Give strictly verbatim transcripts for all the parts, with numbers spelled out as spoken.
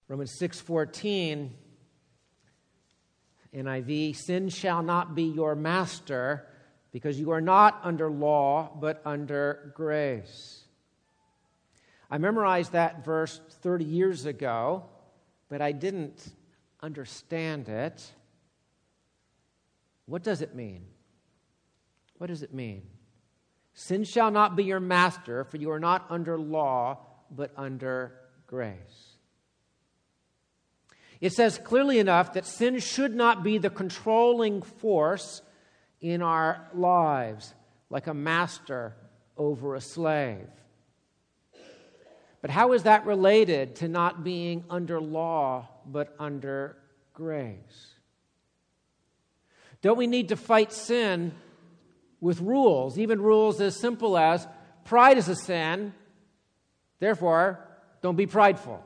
Romans six fourteen, N I V, sin shall not be your master, because you are not under law, but under grace. I memorized that verse thirty years ago, but I didn't understand it. What does it mean? What does it mean? Sin shall not be your master, for you are not under law, but under grace. It says clearly enough that sin should not be the controlling force in our lives, like a master over a slave. But how is that related to not being under law, but under grace? Don't we need to fight sin with rules, even rules as simple as pride is a sin, therefore, don't be prideful?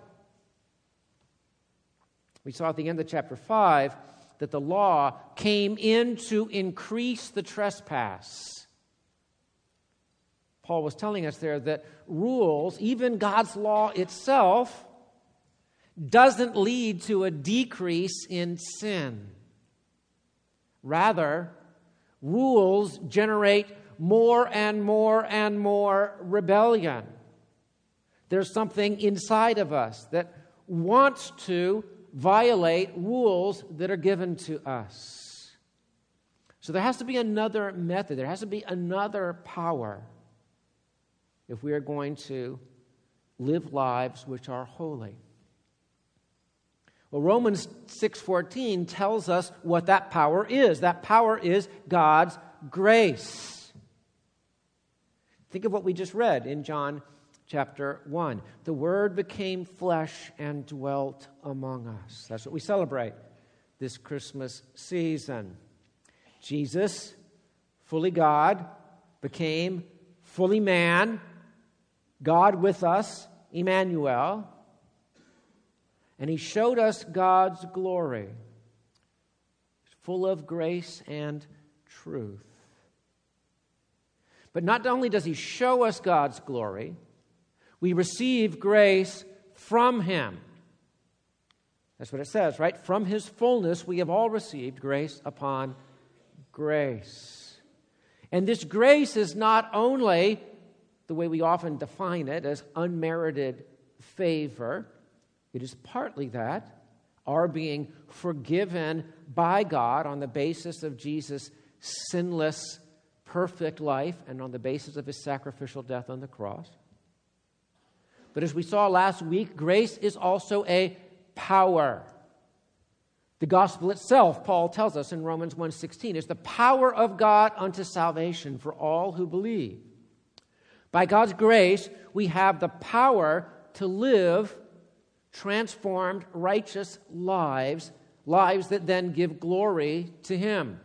We saw at the end of chapter five that the law came in to increase the trespass. Paul was telling us there that rules, even God's law itself, doesn't lead to a decrease in sin. Rather, rules generate more and more and more rebellion. There's something inside of us that wants to violate rules that are given to us. So there has to be another method. There has to be another power if we are going to live lives which are holy. Well, Romans six fourteen tells us what that power is. That power is God's grace. Think of what we just read in John chapter one. The Word became flesh and dwelt among us. That's what we celebrate this Christmas season. Jesus, fully God, became fully man, God with us, Emmanuel, and he showed us God's glory, full of grace and truth. But not only does he show us God's glory, we receive grace from him. That's what it says, right? From his fullness, we have all received grace upon grace. And this grace is not only the way we often define it as unmerited favor. It is partly that, our being forgiven by God on the basis of Jesus' sinless, perfect life and on the basis of his sacrificial death on the cross. But as we saw last week, grace is also a power. The gospel itself, Paul tells us in Romans one sixteen, is the power of God unto salvation for all who believe. By God's grace, we have the power to live transformed, righteous lives, lives that then give glory to him.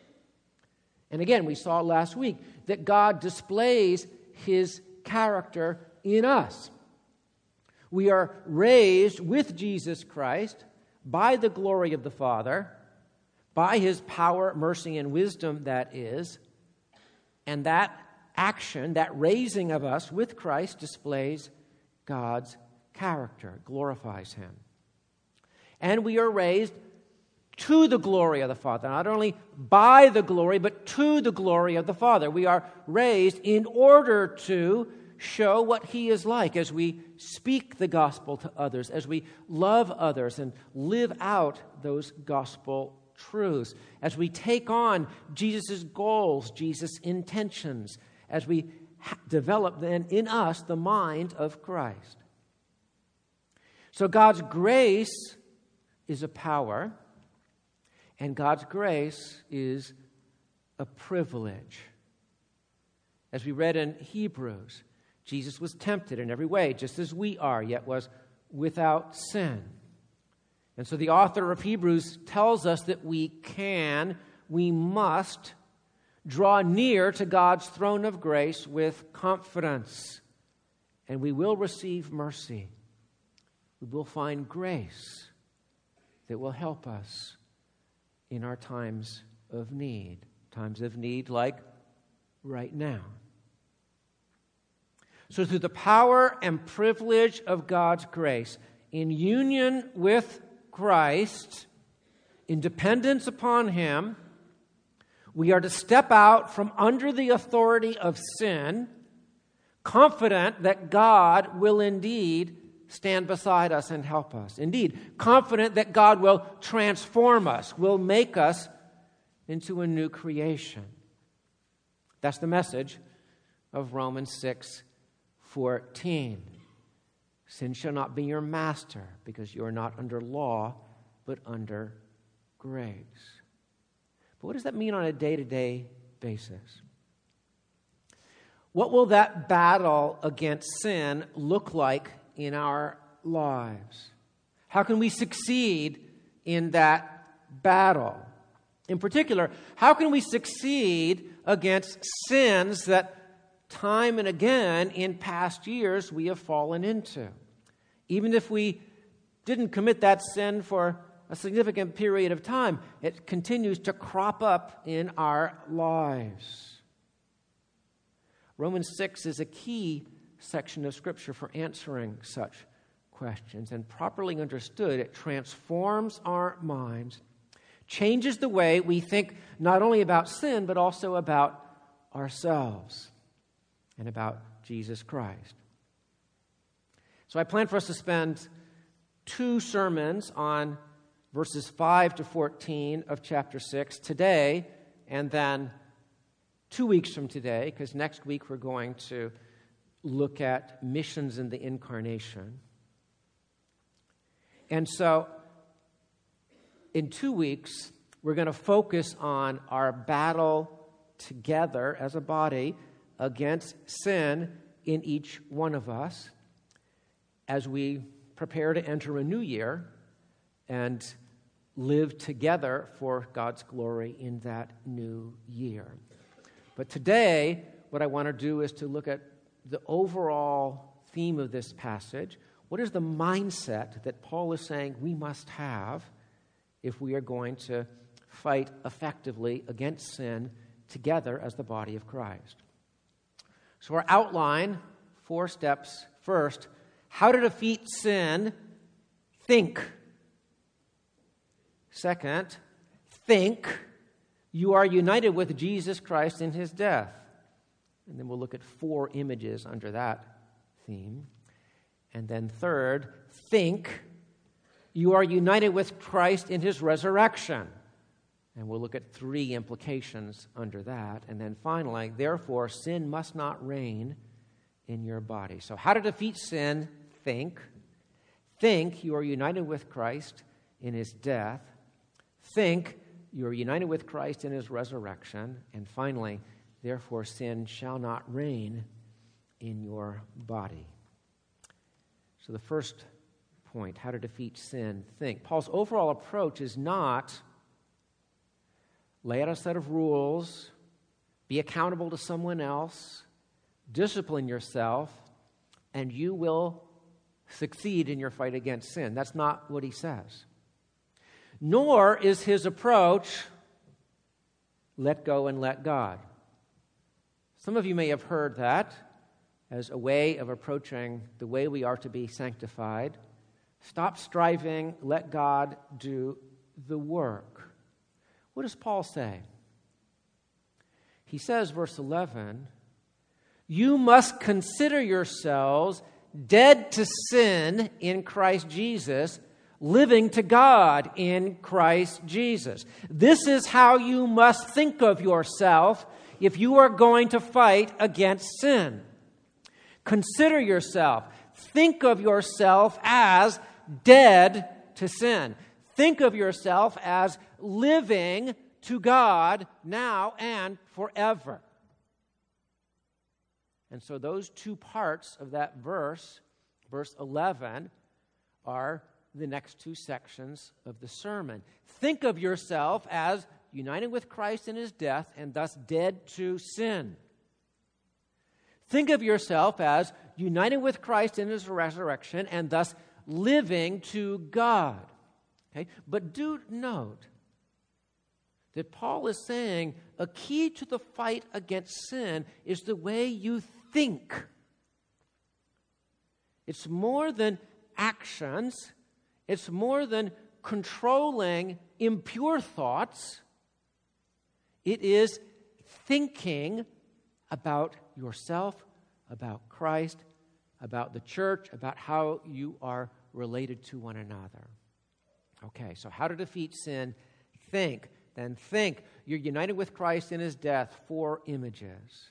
And again, we saw last week that God displays his character in us. We are raised with Jesus Christ by the glory of the Father, by his power, mercy, and wisdom, that is. And that action, that raising of us with Christ, displays God's character, glorifies him. And we are raised to the glory of the Father, not only by the glory, but to the glory of the Father. We are raised in order to show what he is like as we speak the gospel to others, as we love others and live out those gospel truths, as we take on Jesus' goals, Jesus' intentions, as we ha- develop then in us the mind of Christ. So God's grace is a power, and God's grace is a privilege. As we read in Hebrews, Jesus was tempted in every way, just as we are, yet was without sin. And so the author of Hebrews tells us that we can, we must draw near to God's throne of grace with confidence, and we will receive mercy. We will find grace that will help us in our times of need, times of need like right now. So through the power and privilege of God's grace, in union with Christ, in dependence upon Him, we are to step out from under the authority of sin, confident that God will indeed stand beside us and help us. Indeed, confident that God will transform us, will make us into a new creation. That's the message of Romans six fourteen. Sin shall not be your master, because you are not under law, but under grace. But what does that mean on a day-to-day basis? What will that battle against sin look like in our lives? How can we succeed in that battle? In particular, how can we succeed against sins that time and again in past years we have fallen into? Even if we didn't commit that sin for a significant period of time, it continues to crop up in our lives. Romans six is a key section of Scripture for answering such questions, and properly understood, it transforms our minds, changes the way we think not only about sin, but also about ourselves and about Jesus Christ. So I plan for us to spend two sermons on verses five to fourteen of chapter six today, and then two weeks from today, because next week we're going to look at missions in the incarnation. And so in two weeks, we're going to focus on our battle together as a body against sin in each one of us as we prepare to enter a new year and live together for God's glory in that new year. But today, what I want to do is to look at the overall theme of this passage. What is the mindset that Paul is saying we must have if we are going to fight effectively against sin together as the body of Christ? So our outline, four steps. First, how to defeat sin. Think. Second, think you are united with Jesus Christ in His death. And then we'll look at four images under that theme. And then third, think you are united with Christ in His resurrection. And we'll look at three implications under that. And then finally, therefore, sin must not reign in your body. So how to defeat sin, think. Think you are united with Christ in His death. Think you are united with Christ in His resurrection. And finally, therefore, sin shall not reign in your body. So the first point, how to defeat sin, think. Paul's overall approach is not lay out a set of rules, be accountable to someone else, discipline yourself, and you will succeed in your fight against sin. That's not what he says. Nor is his approach, let go and let God. Some of you may have heard that as a way of approaching the way we are to be sanctified. Stop striving, let God do the work. What does Paul say? He says, verse eleven, you must consider yourselves dead to sin in Christ Jesus, living to God in Christ Jesus. This is how you must think of yourself if you are going to fight against sin. Consider yourself. Think of yourself as dead to sin. Think of yourself as living to God now and forever. And so those two parts of that verse, verse eleven, are the next two sections of the sermon. Think of yourself as united with Christ in His death and thus dead to sin. Think of yourself as united with Christ in His resurrection and thus living to God. Okay? But do note that Paul is saying a key to the fight against sin is the way you think. It's more than actions. It's more than controlling impure thoughts. It is thinking about yourself, about Christ, about the church, about how you are related to one another. Okay, so how to defeat sin? Think. Then think. You're united with Christ in his death. Four images.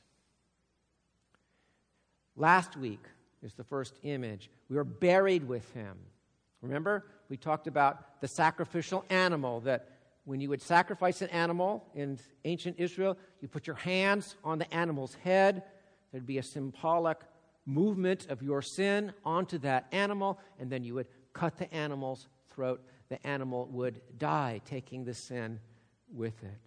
Last week is the first image. We were buried with him. Remember, we talked about the sacrificial animal, that when you would sacrifice an animal in ancient Israel, you put your hands on the animal's head. There'd be a symbolic movement of your sin onto that animal, and then you would cut the animal's throat. The animal would die, taking the sin with it.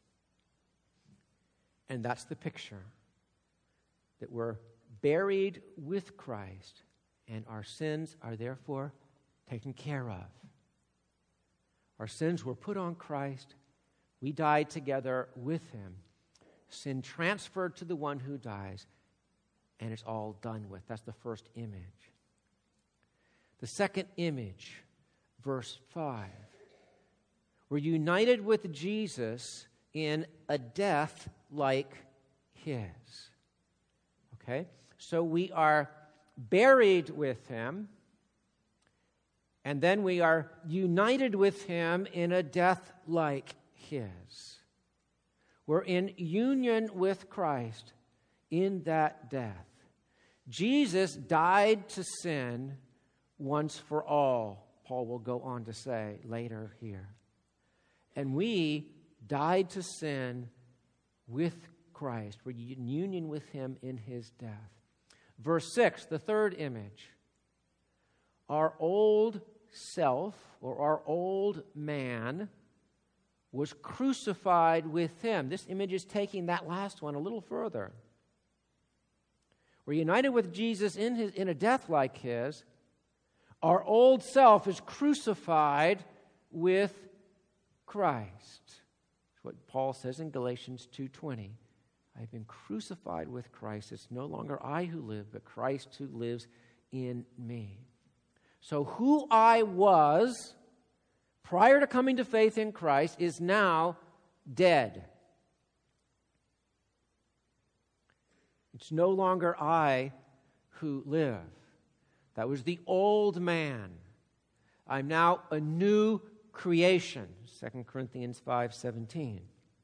And that's the picture, that we're buried with Christ, and our sins are therefore taken care of. Our sins were put on Christ. We died together with him. Sin transferred to the one who dies, and it's all done with. That's the first image. The second image, verse five. We're united with Jesus in a death like his. Okay? So we are buried with him, and then we are united with him in a death like his. We're in union with Christ in that death. Jesus died to sin once for all, Paul will go on to say later here. And we died to sin with Christ. We're in union with him in his death. Verse six, the third image. Our old self, or our old man, was crucified with him. This image is taking that last one a little further. We're united with Jesus in his in a death like his. Our old self is crucified with Christ. That's what Paul says in Galatians two twenty. I've been crucified with Christ. It's no longer I who live, but Christ who lives in me. So who I was prior to coming to faith in Christ is now dead. It's no longer I who live. That was the old man. I'm now a new creation. Second Corinthians five seventeen.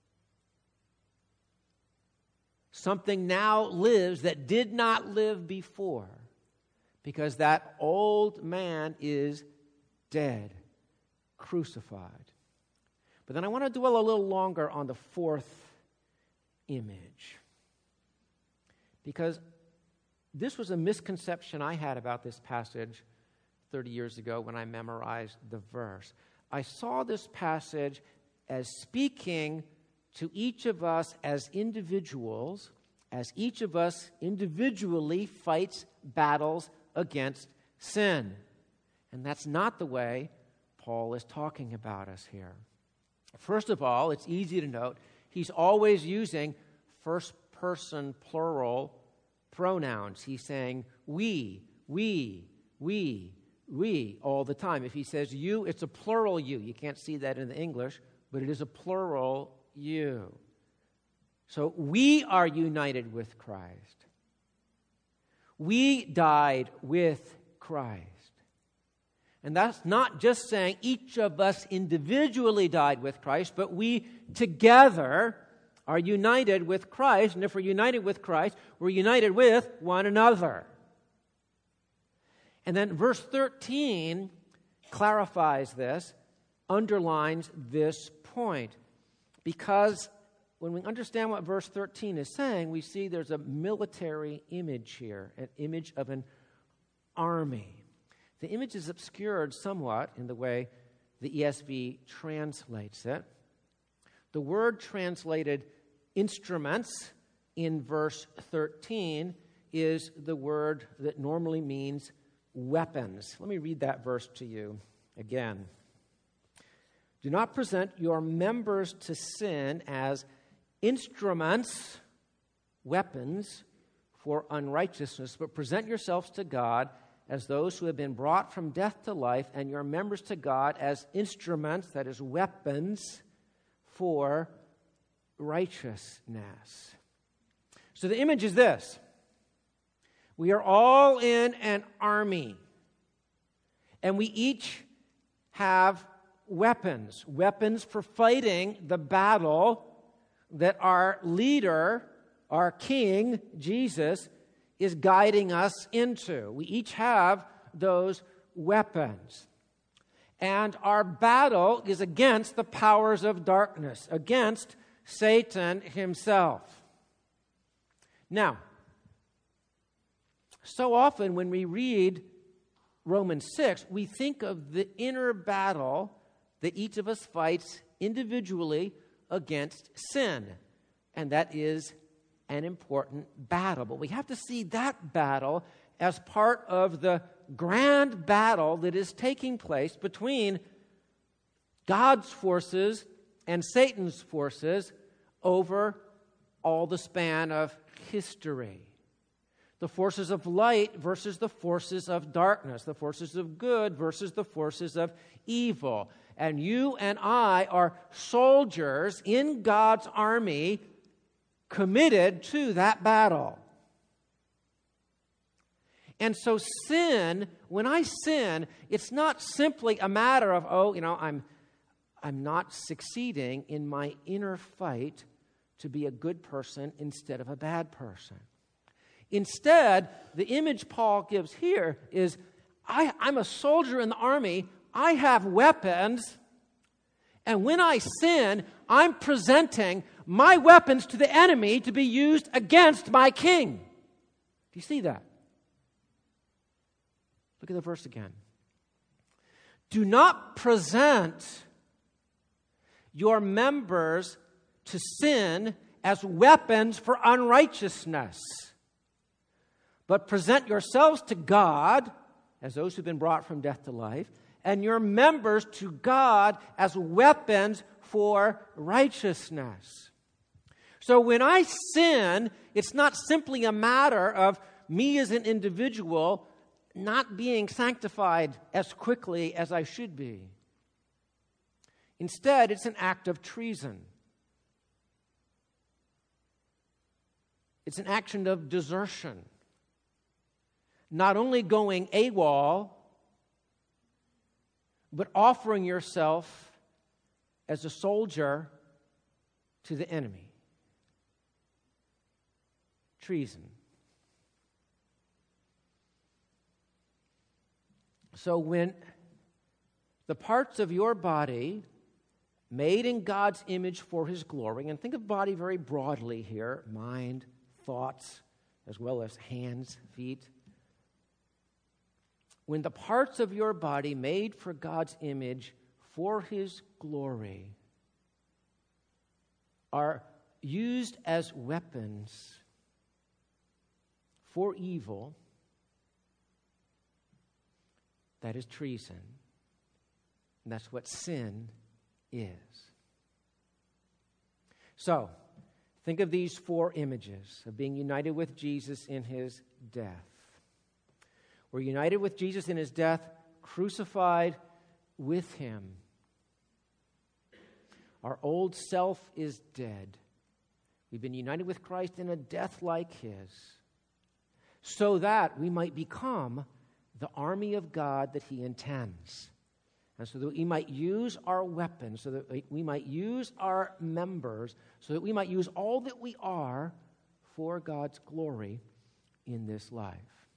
Something now lives that did not live before, because that old man is dead, crucified. But then I want to dwell a little longer on the fourth image, because this was a misconception I had about this passage thirty years ago when I memorized the verse. I saw this passage as speaking to each of us as individuals, as each of us individually fights battles against sin. And that's not the way Paul is talking about us here. First of all, it's easy to note, he's always using first-person plural pronouns. He's saying we, we, we, we all the time. If he says you, it's a plural you. You can't see that in the English, but it is a plural you. So we are united with Christ. We died with Christ. And that's not just saying each of us individually died with Christ, but we together are united with Christ. And if we're united with Christ, we're united with one another. And then verse thirteen clarifies this, underlines this point. Because when we understand what verse thirteen is saying, we see there's a military image here, an image of an army. The image is obscured somewhat in the way the E S V translates it. The word translated instruments in verse thirteen is the word that normally means weapons. Let me read that verse to you again. Do not present your members to sin as instruments, weapons for unrighteousness, but present yourselves to God as those who have been brought from death to life, and your members to God as instruments, that is, weapons, for righteousness. So the image is this. We are all in an army, and we each have weapons, weapons for fighting the battle that our leader, our King, Jesus, is guiding us into. We each have those weapons. And our battle is against the powers of darkness, against Satan himself. Now, so often when we read Romans six, we think of the inner battle that each of us fights individually against sin. And that is an important battle. But we have to see that battle as part of the grand battle that is taking place between God's forces and Satan's forces over all the span of history. The forces of light versus the forces of darkness, the forces of good versus the forces of evil. And you and I are soldiers in God's army committed to that battle. And so sin, when I sin, it's not simply a matter of, oh, you know, I'm I'm not succeeding in my inner fight to be a good person instead of a bad person. Instead, the image Paul gives here is, I, I'm a soldier in the army, I have weapons, and when I sin, I'm presenting my weapons to the enemy to be used against my king. Do you see that? Look at the verse again. Do not present your members to sin as weapons for unrighteousness, but present yourselves to God as those who've been brought from death to life, and your members to God as weapons for righteousness. So when I sin, it's not simply a matter of me as an individual not being sanctified as quickly as I should be. Instead, it's an act of treason. It's an action of desertion. Not only going AWOL, but offering yourself as a soldier to the enemy. Treason. So when the parts of your body made in God's image for His glory, and think of body very broadly here, mind, thoughts, as well as hands, feet. When the parts of your body made for God's image for His glory are used as weapons for evil, that is treason. And that's what sin is. So, think of these four images of being united with Jesus in His death. We're united with Jesus in His death, crucified with Him. Our old self is dead. We've been united with Christ in a death like His, so that we might become the army of God that He intends. And so that we might use our weapons, so that we might use our members, so that we might use all that we are for God's glory in this life.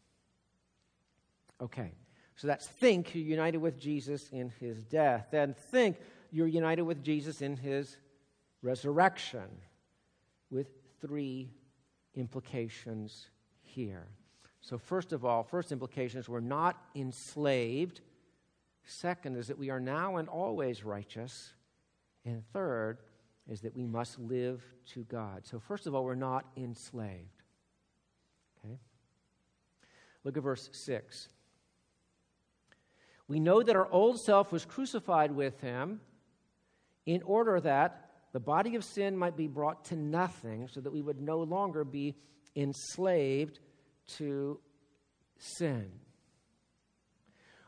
Okay, so that's think you're united with Jesus in His death. Then think you're united with Jesus in His resurrection, with three implications here. So first of all, first implication is we're not enslaved. Second is that we are now and always righteous. And third is that we must live to God. So first of all, we're not enslaved. Okay? Look at verse six. We know that our old self was crucified with Him in order that the body of sin might be brought to nothing, so that we would no longer be enslaved to sin.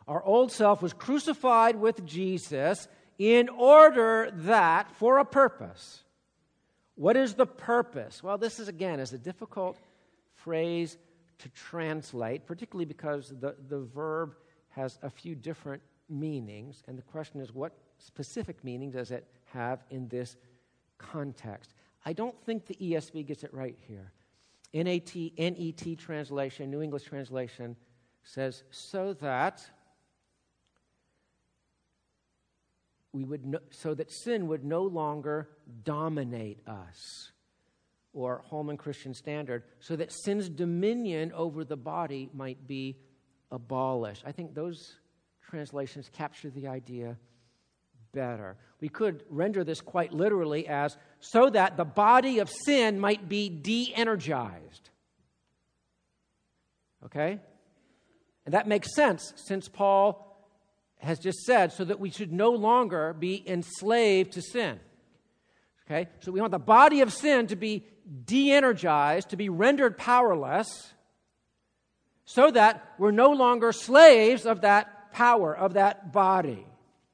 Our old self was crucified with Jesus in order that, for a purpose. What is the purpose? Well, this is, again, is a difficult phrase to translate, particularly because the, the verb has a few different meanings, and the question is, what specific meaning does it have in this context? I don't think the E S V gets it right here. N A T, N E T translation, New English translation, says, so that we would no, so that sin would no longer dominate us. Or Holman Christian Standard, so that sin's dominion over the body might be abolished. I think those translations capture the idea better. We could render this quite literally as, so that the body of sin might be de-energized. Okay? And that makes sense, since Paul has just said, so that we should no longer be enslaved to sin. Okay? So we want the body of sin to be de-energized, to be rendered powerless, so that we're no longer slaves of that power, of that body.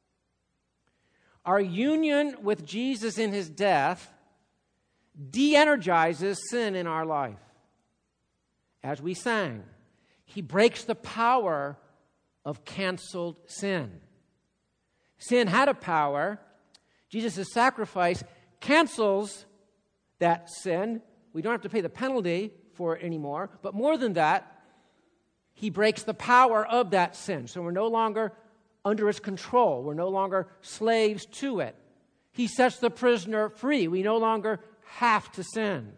Our union with Jesus in his death de-energizes sin in our life. As we sang, he breaks the power of canceled sin. Sin had a power. Jesus' sacrifice cancels that sin. We don't have to pay the penalty for it anymore. But more than that, he breaks the power of that sin. So we're no longer under its control. We're no longer slaves to it. He sets the prisoner free. We no longer have to sin.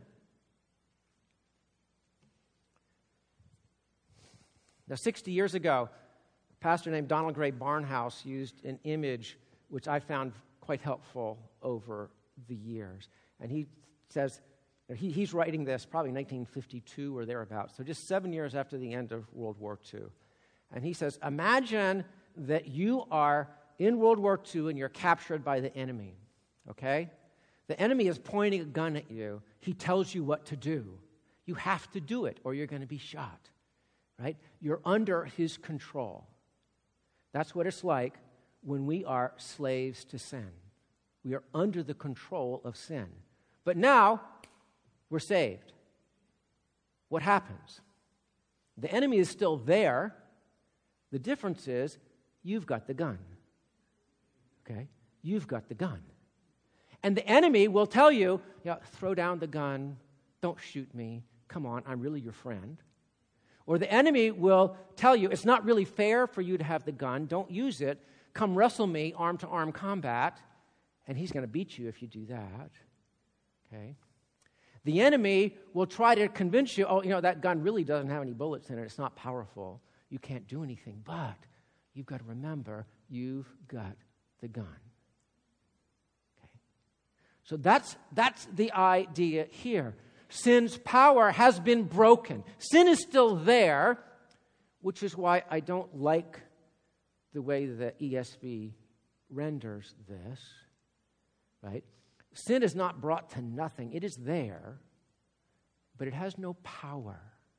Now, sixty years ago, a pastor named Donald Gray Barnhouse used an image which I found quite helpful over the years. And he says, he, he's writing this probably nineteen fifty-two or thereabouts, so just seven years after the end of World War Two. And he says, imagine that you are in World War Two and you're captured by the enemy, okay? The enemy is pointing a gun at you. He tells you what to do. You have to do it or you're going to be shot, right? You're under his control. That's what it's like when we are slaves to sin. We are under the control of sin. But now, we're saved. What happens? The enemy is still there. The difference is, you've got the gun. Okay? You've got the gun. And the enemy will tell you, yeah, throw down the gun, don't shoot me, come on, I'm really your friend. Or the enemy will tell you, it's not really fair for you to have the gun, don't use it, come wrestle me, arm-to-arm combat, and he's going to beat you if you do that. Okay? The enemy will try to convince you, oh, you know, that gun really doesn't have any bullets in it. It's not powerful. You can't do anything. But you've got to remember, you've got the gun. Okay? So that's, that's the idea here. Sin's power has been broken. Sin is still there, which is why I don't like the way the E S V renders this. Right? Sin is not brought to nothing. It is there, but it has no power.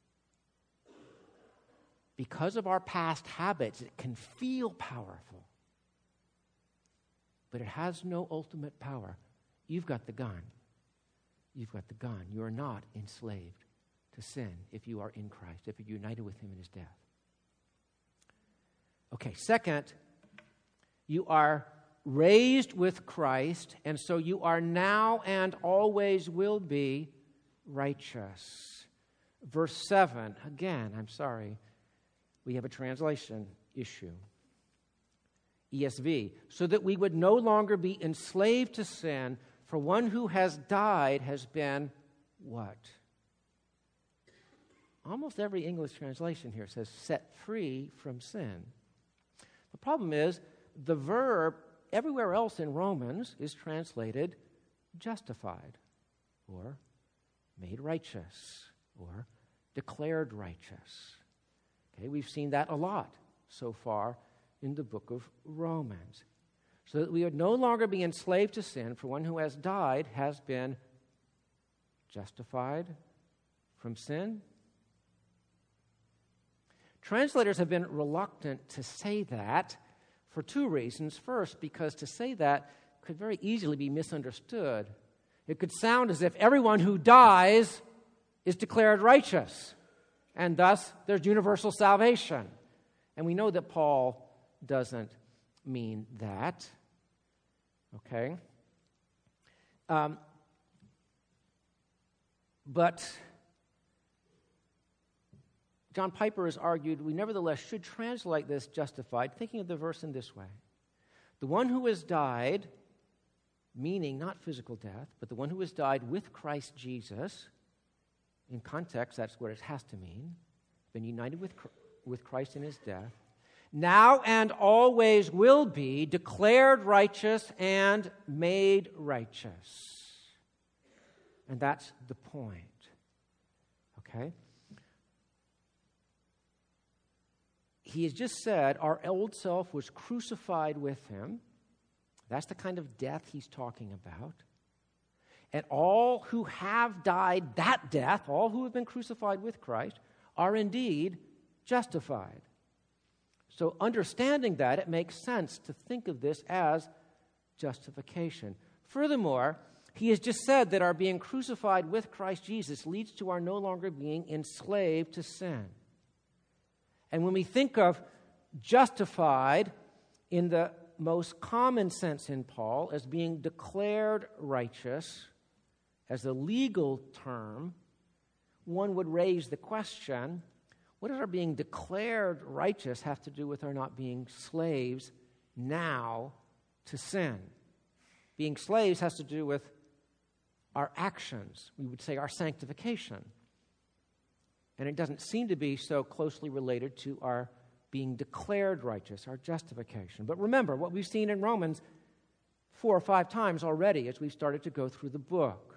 Because of our past habits, it can feel powerful, but it has no ultimate power. You've got the gun. You've got the gun. You are not enslaved to sin if you are in Christ, if you're united with him in his death. Okay, second, you are raised with Christ, and so you are now and always will be righteous. Verse seven, again, I'm sorry, we have a translation issue. E S V, so that we would no longer be enslaved to sin, for one who has died has been what? Almost every English translation here says set free from sin. The problem is the verb everywhere else in Romans is translated justified or made righteous or declared righteous. Okay, we've seen that a lot so far in the book of Romans. So that we would no longer be enslaved to sin, for one who has died has been justified from sin. Translators have been reluctant to say that for two reasons. First, because to say that could very easily be misunderstood. It could sound as if everyone who dies is declared righteous, and thus there's universal salvation. And we know that Paul doesn't mean that. Okay? Um, but John Piper has argued we nevertheless should translate this justified, thinking of the verse in this way. The one who has died, meaning not physical death, but the one who has died with Christ Jesus, in context, that's what it has to mean, been united with, with Christ in his death, now and always will be declared righteous and made righteous. And that's the point. Okay? He has just said our old self was crucified with him. That's the kind of death he's talking about. And all who have died that death, all who have been crucified with Christ, are indeed justified. So understanding that, it makes sense to think of this as justification. Furthermore, he has just said that our being crucified with Christ Jesus leads to our no longer being enslaved to sin. And when we think of justified in the most common sense in Paul as being declared righteous as a legal term, one would raise the question, what does our being declared righteous have to do with our not being slaves now to sin? Being slaves has to do with our actions. We would say our sanctification. And it doesn't seem to be so closely related to our being declared righteous, our justification. But remember what we've seen in Romans four or five times already as we've started to go through the book.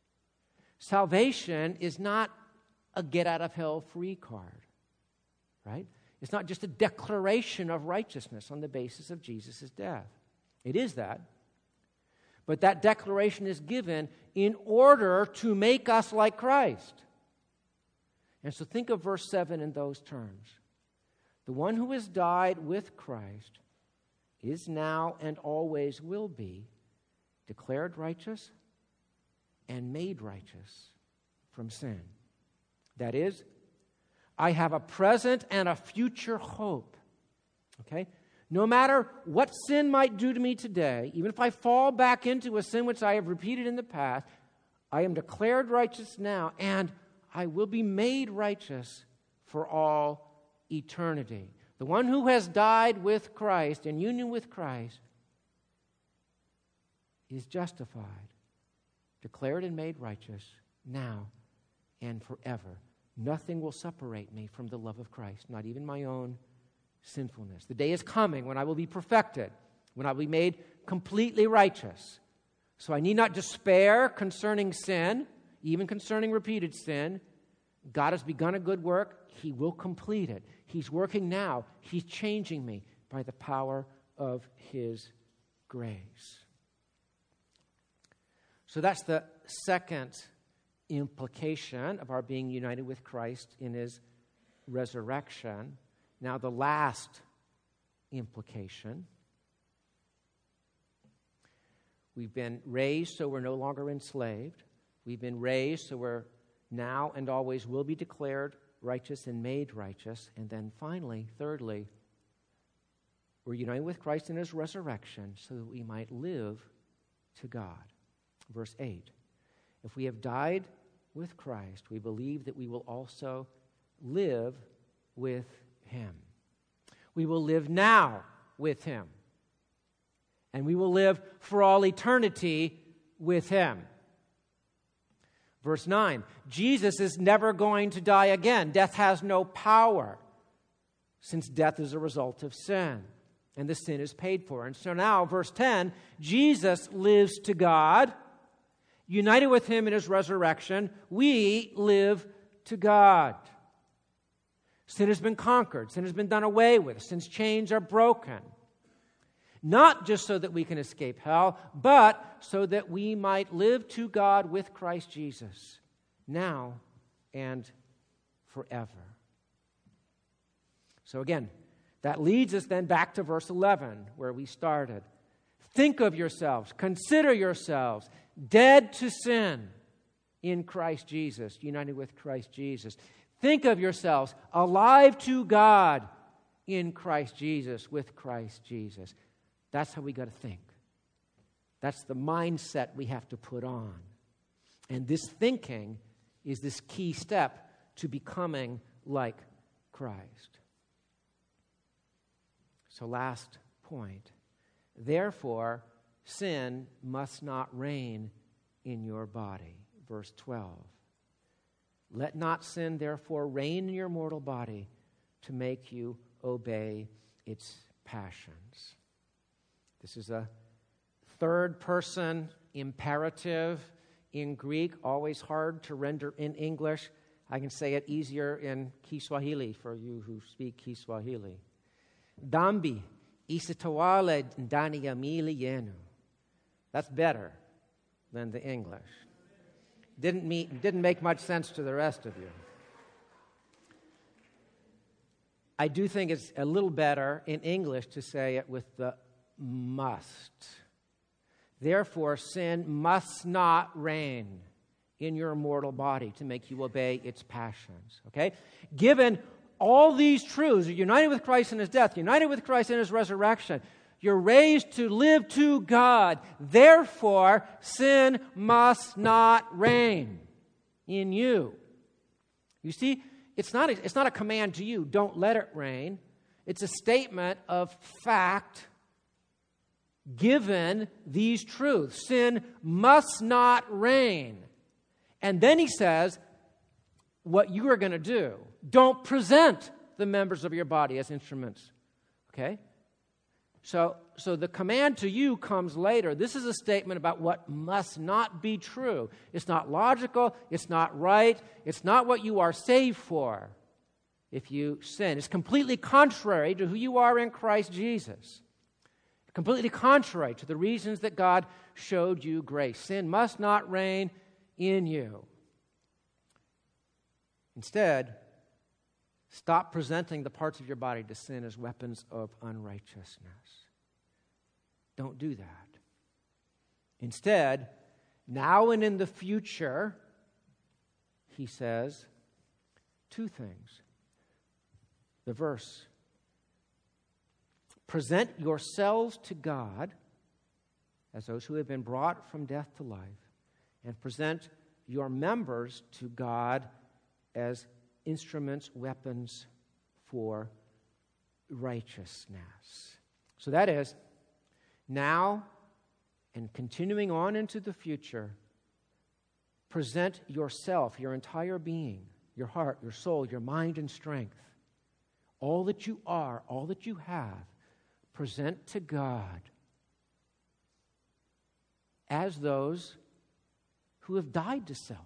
Salvation is not a get-out-of-hell-free card, right? It's not just a declaration of righteousness on the basis of Jesus' death. It is that. But that declaration is given in order to make us like Christ. And so think of verse seven in those terms. The one who has died with Christ is now and always will be declared righteous and made righteous from sin. That is, I have a present and a future hope. Okay? No matter what sin might do to me today, even if I fall back into a sin which I have repeated in the past, I am declared righteous now, and I will be made righteous for all eternity. The one who has died with Christ, in union with Christ, is justified, declared and made righteous now and forever. Nothing will separate me from the love of Christ, not even my own sinfulness. The day is coming when I will be perfected, when I will be made completely righteous. So I need not despair concerning sin, even concerning repeated sin. God has begun a good work. He will complete it. He's working now. He's changing me by the power of His grace. So that's the second implication of our being united with Christ in His resurrection. Now the last implication. We've been raised so we're no longer enslaved. We've been raised so we're now and always will be declared righteous and made righteous. And then finally, thirdly, we're united with Christ in His resurrection so that we might live to God. Verse eight, if we have died with Christ, we believe that we will also live with Him. We will live now with Him. And we will live for all eternity with Him. Verse nine, Jesus is never going to die again. Death has no power, since death is a result of sin, and the sin is paid for. And so now, verse ten, Jesus lives to God. United with Him in His resurrection, we live to God. Sin has been conquered. Sin has been done away with. Sin's chains are broken. Not just so that we can escape hell, but so that we might live to God with Christ Jesus, now and forever. So again, that leads us then back to verse eleven, where we started. Think of yourselves, consider yourselves dead to sin in Christ Jesus, united with Christ Jesus. Think of yourselves alive to God in Christ Jesus, with Christ Jesus. That's how we got to think. That's the mindset we have to put on. And this thinking is this key step to becoming like Christ. So last point. Therefore, sin must not reign in your body. Verse twelve. Let not sin, therefore, reign in your mortal body to make you obey its passions. This is a third person imperative in Greek, always hard to render in English. I can say it easier in Kiswahili for you who speak Kiswahili. Dhambi isitawale ndani ya miili yenu. That's better than the English. Didn't, meet, didn't make much sense to the rest of you. I do think it's a little better in English to say it with the must. Therefore, sin must not reign in your mortal body to make you obey its passions. Okay? Given all these truths, you're united with Christ in his death, united with Christ in his resurrection, you're raised to live to God. Therefore, sin must not reign in you. You see, it's not a, it's not a command to you, don't let it reign. It's a statement of fact given these truths. Sin must not reign. And then he says, what you are going to do, don't present the members of your body as instruments. Okay? So, so the command to you comes later. This is a statement about what must not be true. It's not logical. It's not right. It's not what you are saved for if you sin. It's completely contrary to who you are in Christ Jesus. Completely contrary to the reasons that God showed you grace. Sin must not reign in you. Instead, stop presenting the parts of your body to sin as weapons of unrighteousness. Don't do that. Instead, now and in the future, he says two things. The verse, present yourselves to God as those who have been brought from death to life, and present your members to God as instruments, weapons for righteousness. So that is, now and continuing on into the future, present yourself, your entire being, your heart, your soul, your mind and strength, all that you are, all that you have, present to God as those who have died to self,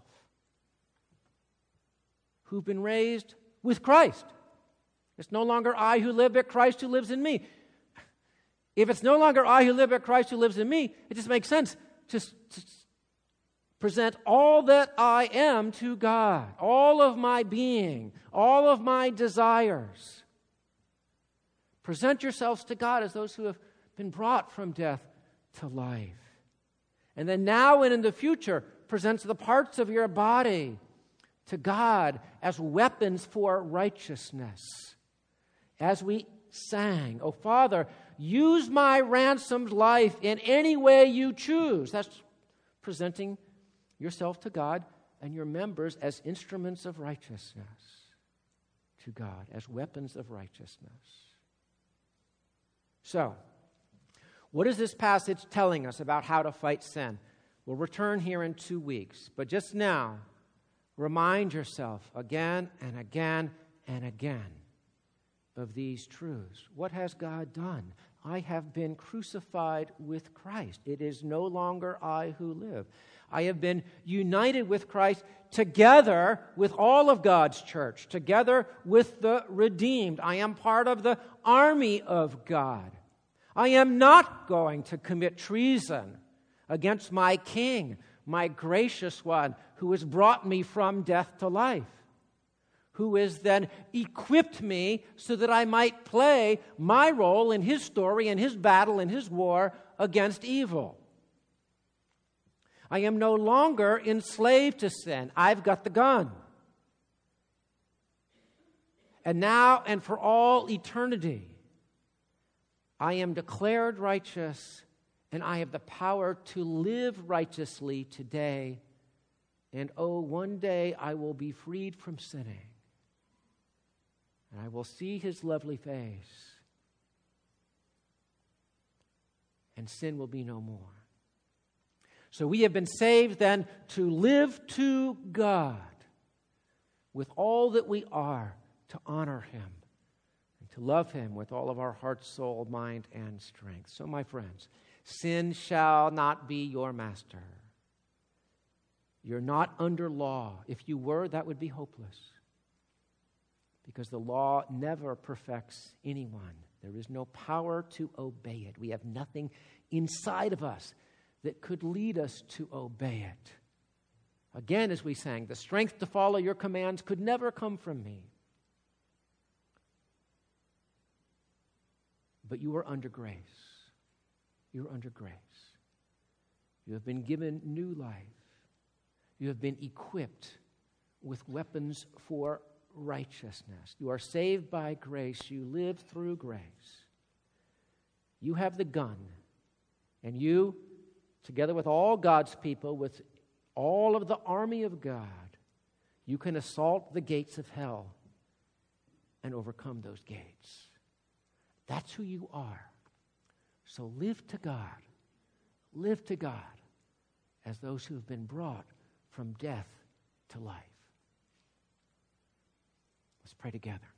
who've been raised with Christ. It's no longer I who live, but Christ who lives in me. If it's no longer I who live, but Christ who lives in me, it just makes sense to, to present all that I am to God, all of my being, all of my desires. Present yourselves to God as those who have been brought from death to life. And then now and in the future, present the parts of your body to God as weapons for righteousness. As we sang, "Oh Father, use my ransomed life in any way you choose." That's presenting yourself to God and your members as instruments of righteousness to God, as weapons of righteousness. So, what is this passage telling us about how to fight sin? We'll return here in two weeks, but just now, remind yourself again and again and again of these truths. What has God done? I have been crucified with Christ. It is no longer I who live. I have been united with Christ together with all of God's church, together with the redeemed. I am part of the army of God. I am not going to commit treason against my King, my gracious one, who has brought me from death to life, who has then equipped me so that I might play my role in his story and his battle and his war against evil. I am no longer enslaved to sin. I've got the gun. And now and for all eternity, I am declared righteous, and I have the power to live righteously today. And oh, one day I will be freed from sinning, and I will see his lovely face, and sin will be no more. So we have been saved then to live to God with all that we are, to honor him and to love him with all of our heart, soul, mind, and strength. So, my friends, sin shall not be your master. You're not under law. If you were, that would be hopeless, because the law never perfects anyone. There is no power to obey it. We have nothing inside of us that could lead us to obey it. Again, as we sang, the strength to follow your commands could never come from me. But you are under grace. You are under grace. You have been given new life. You have been equipped with weapons for righteousness. You are saved by grace. You live through grace. You have the gun. And you, together with all God's people, with all of the army of God, you can assault the gates of hell and overcome those gates. That's who you are. So live to God. Live to God as those who have been brought from death to life. Let's pray together.